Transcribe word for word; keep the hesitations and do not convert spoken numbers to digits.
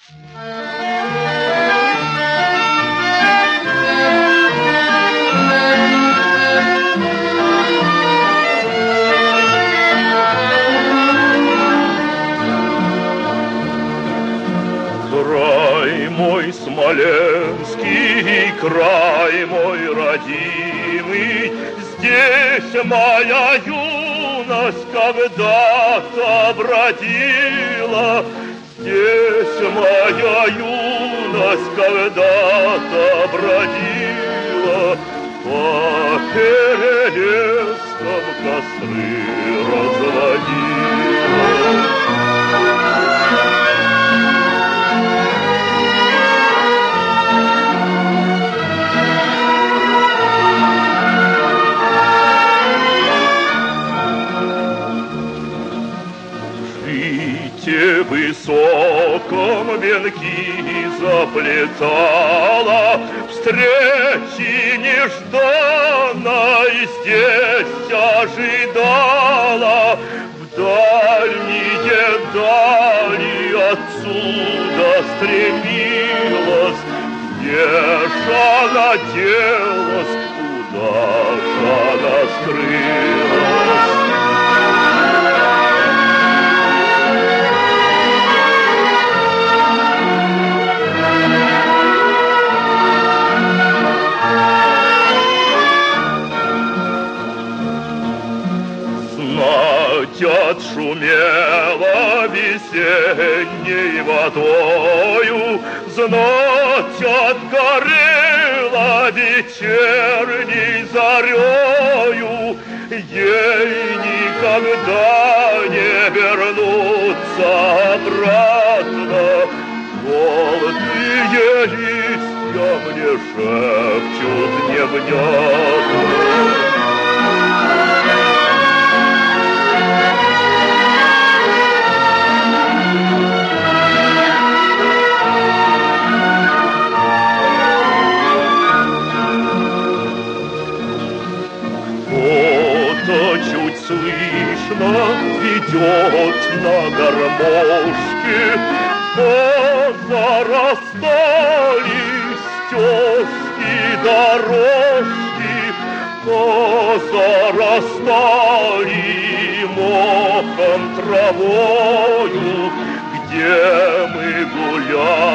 Край мой смоленский, край мой родимый, здесь моя юность когда-то бродила, здесь моя юность когда-то бродила, по перелескам костры разводила. В высоком венки заплетала, встречи нежданной здесь ожидала. В дальние дали отсюда стремилась, где ж она делась, куда ж она скрылась. Отшумела весенней водою, знать отгорела вечерней зарею, ей никогда не вернуться обратно. Желтые листья мне шепчут невнятно. Чуть слышно ведет на гармошке, позарастали стежки, дорожки, позарастали мохом, травою, где мы гуляли.